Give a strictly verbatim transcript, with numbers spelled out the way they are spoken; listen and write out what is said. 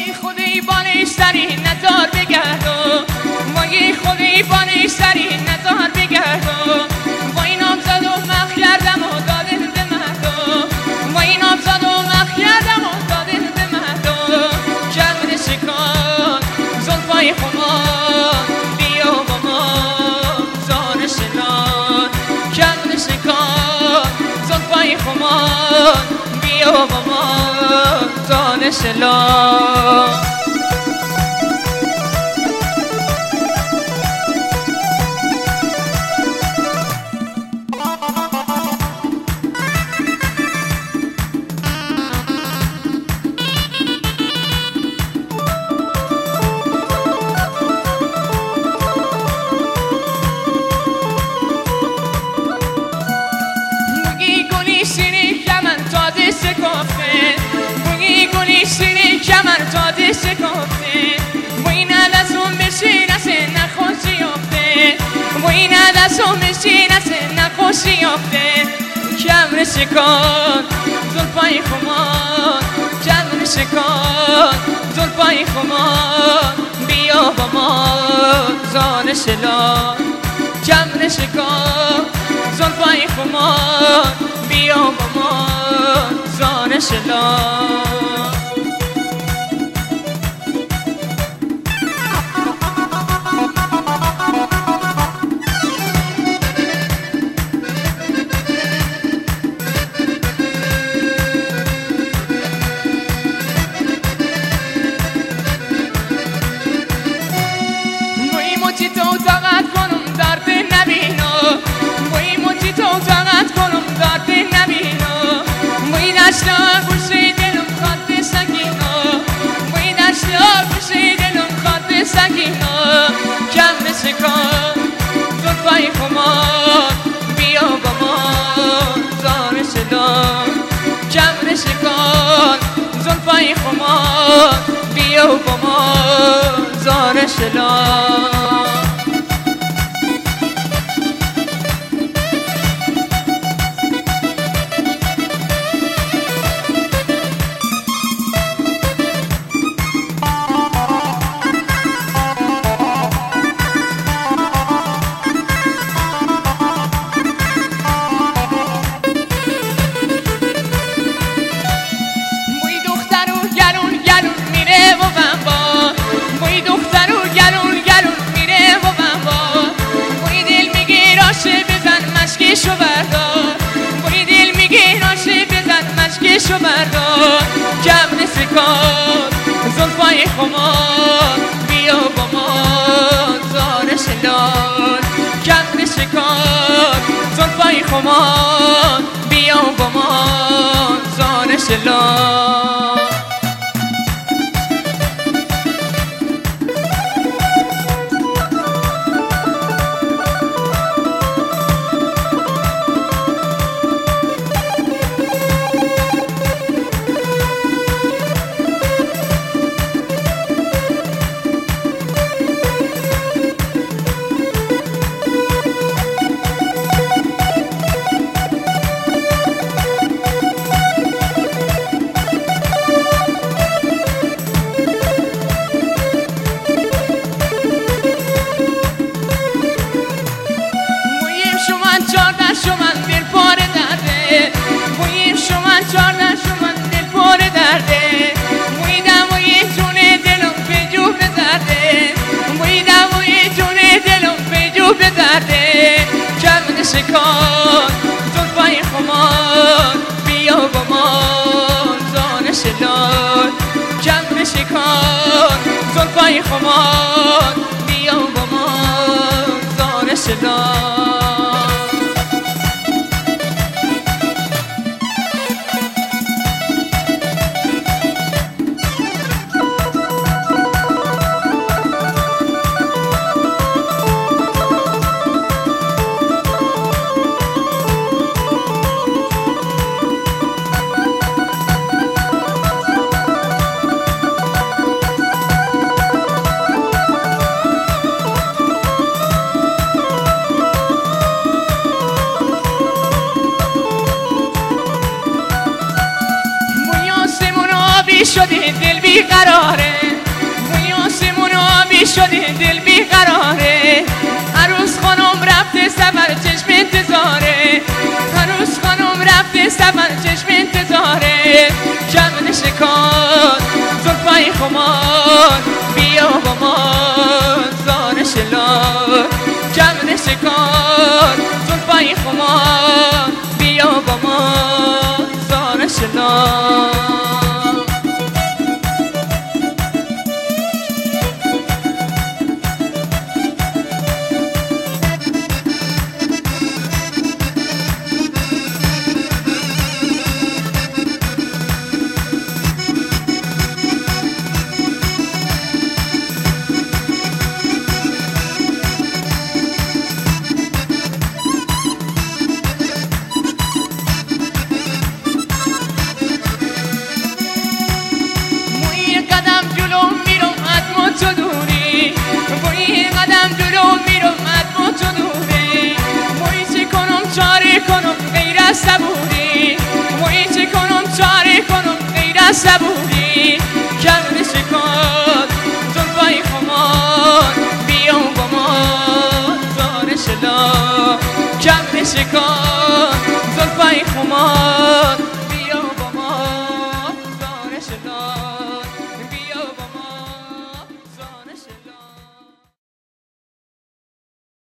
وای خدای بانش سری نزار بگردو وای خدای بانش سری نزار بگردو وای نام زد و مخ کردم و داده به مردو وای نام زد و مخ کردم و داده به مردو جمع شکان زلفای خمان بیا با ما زان شلان جمع شکان زلفای خمان بیا با ما زان شلان تازه شکافته وای ندستون بشی نسه نخوشی یافته وای ندستون بشی نسه نخوشی یافته کمر شکان زلفای خمان کمر شکان زلفای خمان بیا با ما زان شلان کمر شکان زلفای خمان بیا با ما زان شلان دشتا گوشه دلم خط سکینا وی دشتا گوشه دلم خط سکینا کم شکان زلفای خمان بیا با ما زان شلان کم شکان زلفای خمان بیا با ما زان شلان مشکشو بردار بوی دل میگه ناشه بزن مشکشو بردار جمع سکان زلفای خمان بیا با ما زان شلان جمع سکان زلفای خمان بیا با ما زان شلان شکان زلفای خمان بیا با ما زان شلان جمع شکان زلفای خمان بیا با ما زان شلان بیقراره موی آسمون آبی شده دل بیقراره عروس خانم رفته سفر چشم انتظاره عروس خانم رفته سفر چشم انتظاره جمع شکار زلفای خمار بیا با ما زار شلار جمع شکار زلفای خمار بیا با ما زار شلار صبوری مویی چه کنم چاره کنم غیر از صبوری